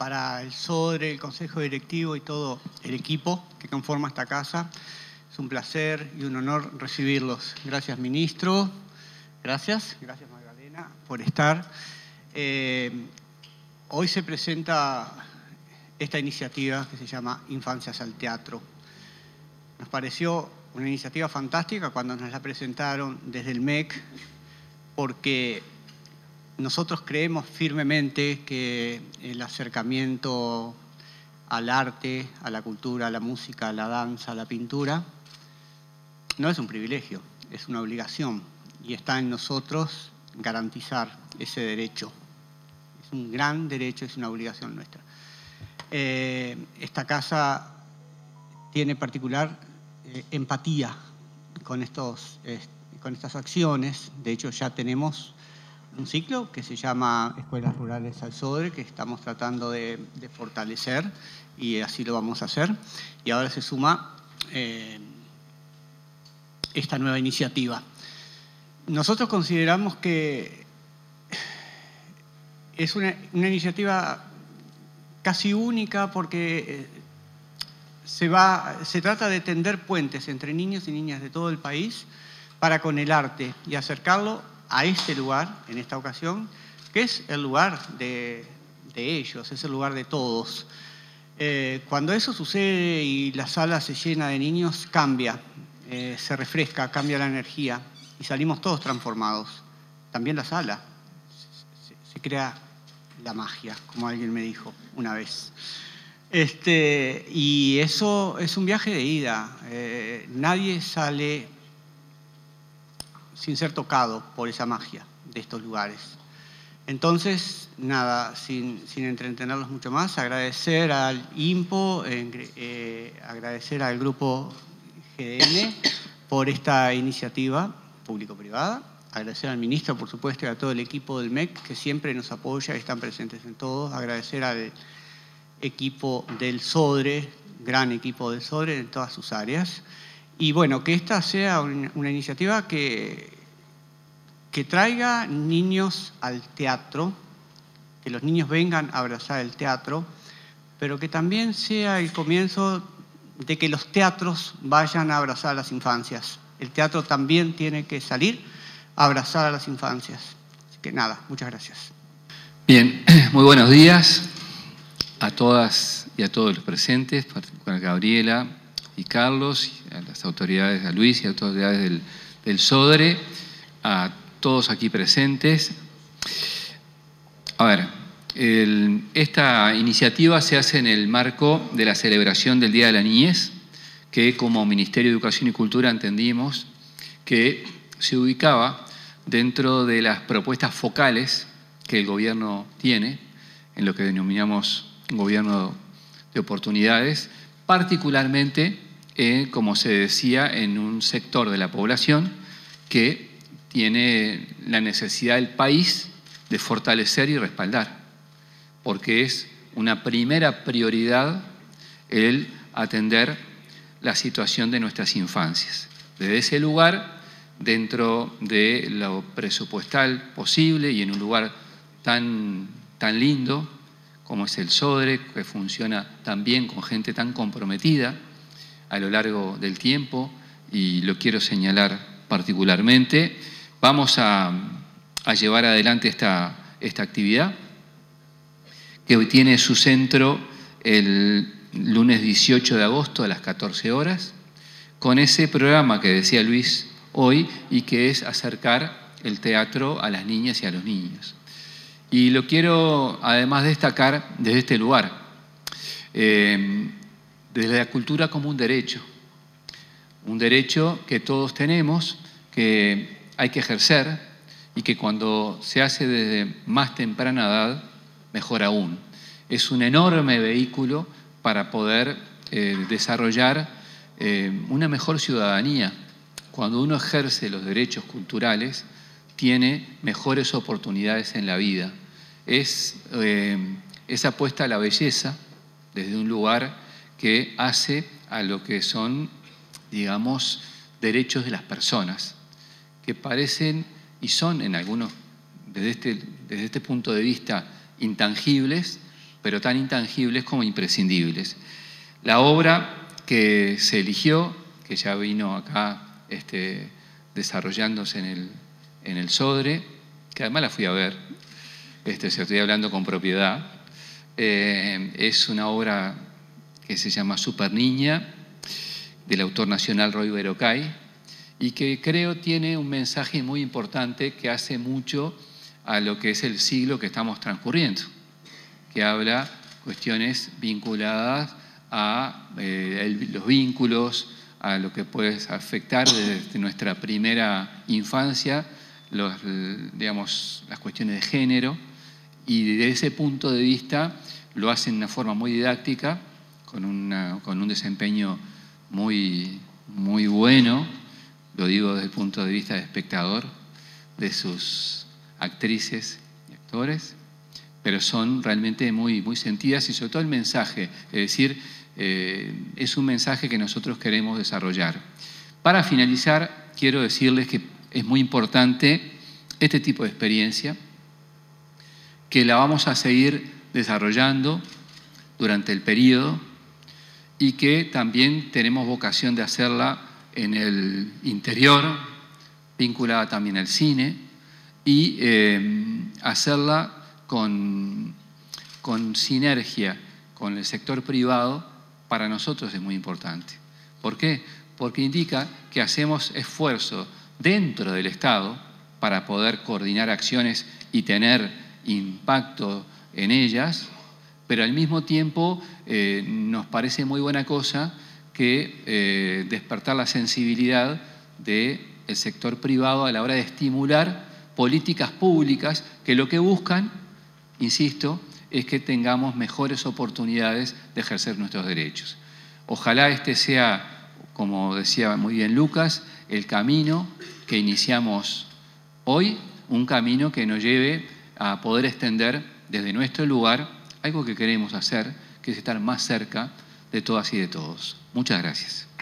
para el SODRE, el Consejo Directivo y todo el equipo que conforma esta casa. Es un placer y un honor recibirlos. Gracias, ministro. Gracias Magdalena, por estar. Hoy se presenta esta iniciativa que se llama Infancias al Teatro. Nos pareció una iniciativa fantástica cuando nos la presentaron desde el MEC, porque nosotros creemos firmemente que el acercamiento al arte, a la cultura, a la música, a la danza, a la pintura, no es un privilegio, es una obligación, y está en nosotros garantizar ese derecho. Es un gran derecho, es una obligación nuestra. Esta casa tiene particular empatía con estas acciones. De hecho, ya tenemos un ciclo que se llama Escuelas Rurales al SODRE, que estamos tratando de fortalecer, y así lo vamos a hacer. Y ahora se suma esta nueva iniciativa. Nosotros consideramos que es una iniciativa casi única, porque se trata de tender puentes entre niños y niñas de todo el país para con el arte y acercarlo a este lugar, en esta ocasión, que es el lugar de ellos, es el lugar de todos. Cuando eso sucede y la sala se llena de niños, cambia, se refresca, cambia la energía y salimos todos transformados. También la sala, se crea la magia, como alguien me dijo una vez. Y eso es un viaje de ida. Nadie sale sin ser tocado por esa magia de estos lugares. Entonces, nada, sin entretenerlos mucho más, agradecer al INPO, agradecer al grupo GDN por esta iniciativa público-privada, agradecer al ministro, por supuesto, y a todo el equipo del MEC, que siempre nos apoya y están presentes en todos, agradecer al equipo del SODRE, gran equipo del SODRE en todas sus áreas. Y bueno, que esta sea una iniciativa que traiga niños al teatro, que los niños vengan a abrazar el teatro, pero que también sea el comienzo de que los teatros vayan a abrazar a las infancias. El teatro también tiene que salir a abrazar a las infancias. Así que nada, muchas gracias. Bien, muy buenos días a todas y a todos los presentes, a Gabriela y Carlos, a las autoridades, a Luis y a las autoridades del SODRE, a todos aquí presentes. A ver, esta iniciativa se hace en el marco de la celebración del Día de la Niñez, que como Ministerio de Educación y Cultura entendimos que se ubicaba dentro de las propuestas focales que el gobierno tiene, en lo que denominamos gobierno de oportunidades, particularmente, como se decía, en un sector de la población que tiene la necesidad del país de fortalecer y respaldar, porque es una primera prioridad el atender la situación de nuestras infancias. Desde ese lugar, dentro de lo presupuestal posible y en un lugar tan lindo como es el SODRE, que funciona tan bien con gente tan comprometida a lo largo del tiempo, y lo quiero señalar particularmente, vamos a llevar adelante esta actividad, que hoy tiene su centro el lunes 18 de agosto a las 14 horas, con ese programa que decía Luis hoy, y que es acercar el teatro a las niñas y a los niños. Y lo quiero además destacar desde este lugar, desde la cultura como un derecho que todos tenemos, que hay que ejercer, y que cuando se hace desde más temprana edad, mejor aún. Es un enorme vehículo para poder desarrollar una mejor ciudadanía. Cuando uno ejerce los derechos culturales, tiene mejores oportunidades en la vida. Es apuesta a la belleza desde un lugar que hace a lo que son, digamos, derechos de las personas, que parecen y son en algunos, desde este punto de vista, intangibles, pero tan intangibles como imprescindibles. La obra que se eligió, que ya vino acá desarrollándose en el Sodre, que además la fui a ver, se estoy hablando con propiedad, es una obra que se llama Superniña, del autor nacional Roy Berocay, y que creo tiene un mensaje muy importante que hace mucho a lo que es el siglo que estamos transcurriendo, que habla cuestiones vinculadas a los vínculos, a lo que puede afectar desde nuestra primera infancia, digamos, las cuestiones de género, y desde ese punto de vista lo hacen de una forma muy didáctica, con un desempeño muy, muy bueno, lo digo desde el punto de vista de espectador, de sus actrices y actores, pero son realmente muy, muy sentidas, y sobre todo el mensaje, es decir, es un mensaje que nosotros queremos desarrollar. Para finalizar, quiero decirles que es muy importante este tipo de experiencia, que la vamos a seguir desarrollando durante el periodo y que también tenemos vocación de hacerla en el interior, vinculada también al cine, y hacerla con sinergia con el sector privado. Para nosotros es muy importante. ¿Por qué? Porque indica que hacemos esfuerzo dentro del Estado para poder coordinar acciones y tener impacto en ellas, pero al mismo tiempo nos parece muy buena cosa que despertar la sensibilidad del sector privado a la hora de estimular políticas públicas que lo que buscan, insisto, es que tengamos mejores oportunidades de ejercer nuestros derechos. Ojalá este sea, como decía muy bien Lucas, el camino que iniciamos hoy, un camino que nos lleve a poder extender desde nuestro lugar algo que queremos hacer, que es estar más cerca de todas y de todos. Muchas gracias.